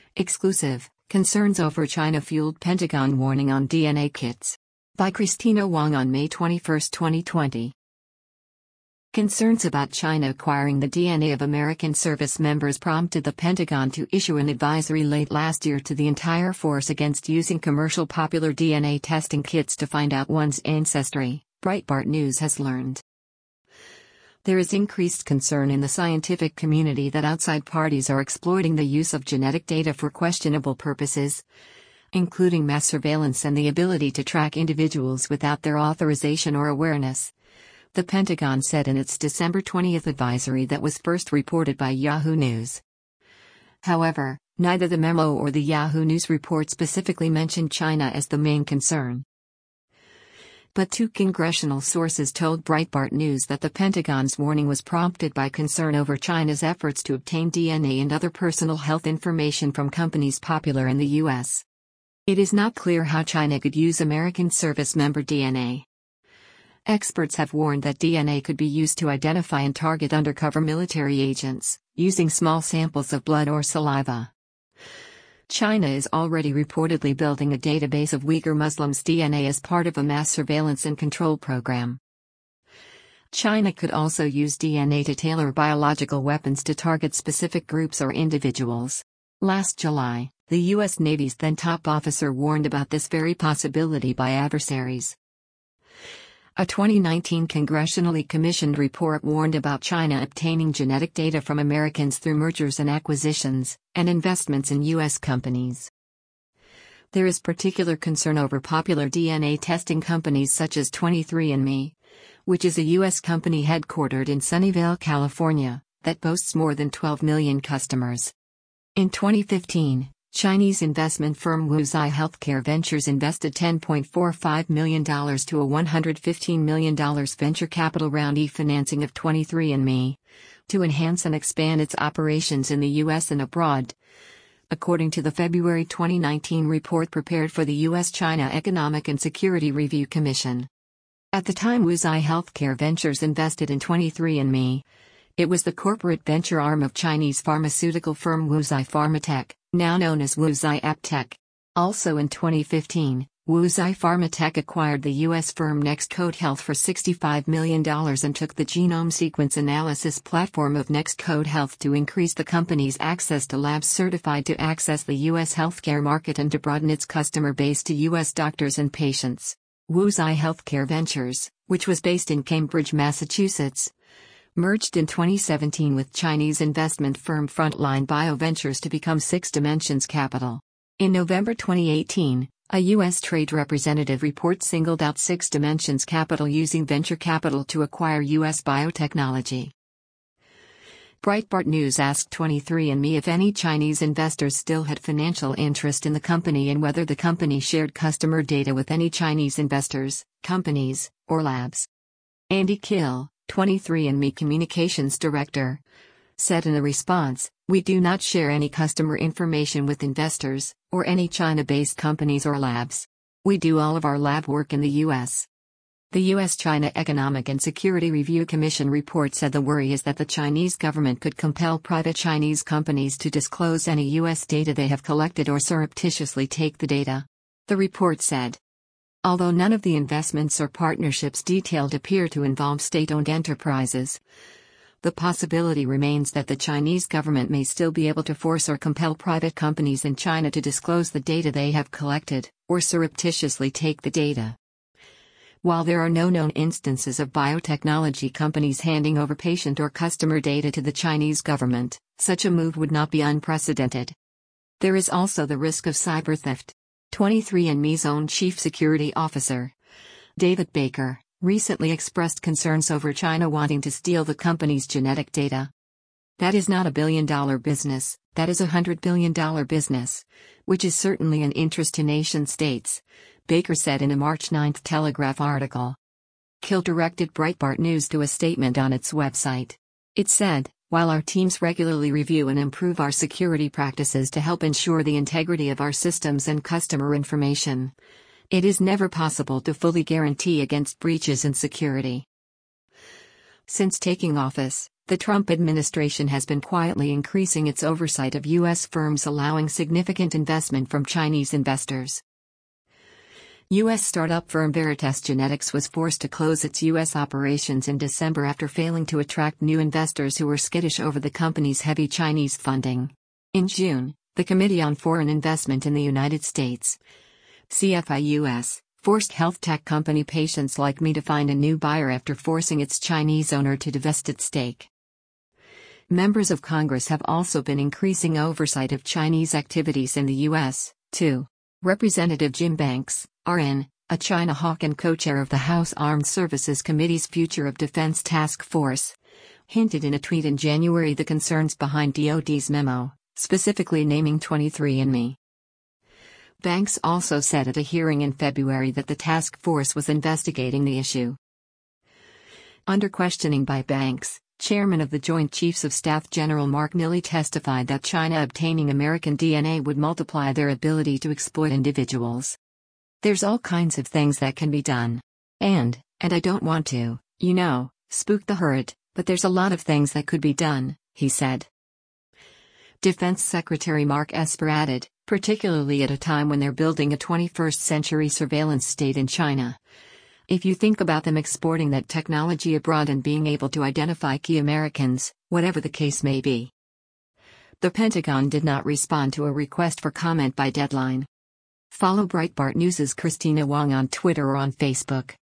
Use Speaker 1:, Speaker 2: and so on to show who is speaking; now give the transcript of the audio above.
Speaker 1: Exclusive, concerns over China-fueled Pentagon warning on DNA kits. By Christina Wong on May 21, 2020. Concerns about China acquiring the DNA of American service members prompted the Pentagon to issue an advisory late last year to the entire force against using commercial popular DNA testing kits to find out one's ancestry, Breitbart News has learned. There is increased concern in the scientific community that outside parties are exploiting the use of genetic data for questionable purposes, including mass surveillance and the ability to track individuals without their authorization or awareness, the Pentagon said in its December 20 advisory that was first reported by Yahoo News. However, neither the memo or the Yahoo News report specifically mentioned China as the main concern. But two congressional sources told Breitbart News that the Pentagon's warning was prompted by concern over China's efforts to obtain DNA and other personal health information from companies popular in the U.S. It is not clear how China could use American service member DNA. Experts have warned that DNA could be used to identify and target undercover military agents, using small samples of blood or saliva. China is already reportedly building a database of Uyghur Muslims' DNA as part of a mass surveillance and control program. China could also use DNA to tailor biological weapons to target specific groups or individuals. Last July, the U.S. Navy's then top officer warned about this very possibility by adversaries. A 2019 congressionally commissioned report warned about China obtaining genetic data from Americans through mergers and acquisitions, and investments in U.S. companies. There is particular concern over popular DNA testing companies such as 23andMe, which is a U.S. company headquartered in Sunnyvale, California, that boasts more than 12 million customers. In 2015, Chinese investment firm Wuzai Healthcare Ventures invested $10.45 million to a $115 million venture capital round E financing of 23andMe, to enhance and expand its operations in the U.S. and abroad, according to the February 2019 report prepared for the U.S.-China Economic and Security Review Commission. At the time Wuzai Healthcare Ventures invested in 23andMe, it was the corporate venture arm of Chinese pharmaceutical firm Wuzai Pharmatech, now known as Wuzai AppTec. Also in 2015, Wuzai Pharmatech acquired the U.S. firm NextCode Health for $65 million and took the genome sequence analysis platform of NextCode Health to increase the company's access to labs certified to access the U.S. healthcare market and to broaden its customer base to U.S. doctors and patients. Wuzai Healthcare Ventures, which was based in Cambridge, Massachusetts, merged in 2017 with Chinese investment firm Frontline Bioventures to become Six Dimensions Capital. In November 2018, a U.S. trade representative report singled out Six Dimensions Capital using venture capital to acquire U.S. biotechnology. Breitbart News asked 23andMe if any Chinese investors still had financial interest in the company and whether the company shared customer data with any Chinese investors, companies, or labs. Andy Kill, 23andMe Communications Director, said in a response, "We do not share any customer information with investors, or any China-based companies or labs. We do all of our lab work in the U.S." The U.S.-China Economic and Security Review Commission report said the worry is that the Chinese government could compel private Chinese companies to disclose any U.S. data they have collected or surreptitiously take the data. The report said, although none of the investments or partnerships detailed appear to involve state-owned enterprises, the possibility remains that the Chinese government may still be able to force or compel private companies in China to disclose the data they have collected, or surreptitiously take the data. While there are no known instances of biotechnology companies handing over patient or customer data to the Chinese government, such a move would not be unprecedented. There is also the risk of cyber theft. 23andMe's own chief security officer, David Baker, recently expressed concerns over China wanting to steal the company's genetic data. "That is not a billion-dollar business, that is a $100 billion business, which is certainly an interest to nation-states," Baker said in a March 9 Telegraph article. Kill directed Breitbart News to a statement on its website. It said, "While our teams regularly review and improve our security practices to help ensure the integrity of our systems and customer information, it is never possible to fully guarantee against breaches in security." Since taking office, The Trump administration has been quietly increasing its oversight of U.S. firms, allowing significant investment from Chinese investors. U.S. startup firm Veritas Genetics was forced to close its U.S. operations in December after failing to attract new investors who were skittish over the company's heavy Chinese funding. In June, the Committee on Foreign Investment in the United States, CFIUS, forced health tech company Patients Like Me to find a new buyer after forcing its Chinese owner to divest its stake. Members of Congress have also been increasing oversight of Chinese activities in the U.S., too. Representative Jim Banks, RN, a China hawk and co-chair of the House Armed Services Committee's Future of Defense Task Force, hinted in a tweet in January the concerns behind DoD's memo, specifically naming 23andMe. Banks also said at a hearing in February that the task force was investigating the issue. Under questioning by Banks, Chairman of the Joint Chiefs of Staff General Mark Milley testified that China obtaining American DNA would multiply their ability to exploit individuals. There's all kinds of things that can be done. And I don't want to, spook the herd, but there's a lot of things that could be done, he said. Defense Secretary Mark Esper added, particularly at a time when they're building a 21st-century surveillance state in China. If you think about them exporting that technology abroad and being able to identify key Americans, whatever the case may be. The Pentagon did not respond to a request for comment by Deadline. Follow Breitbart News' Christina Wong on Twitter or on Facebook.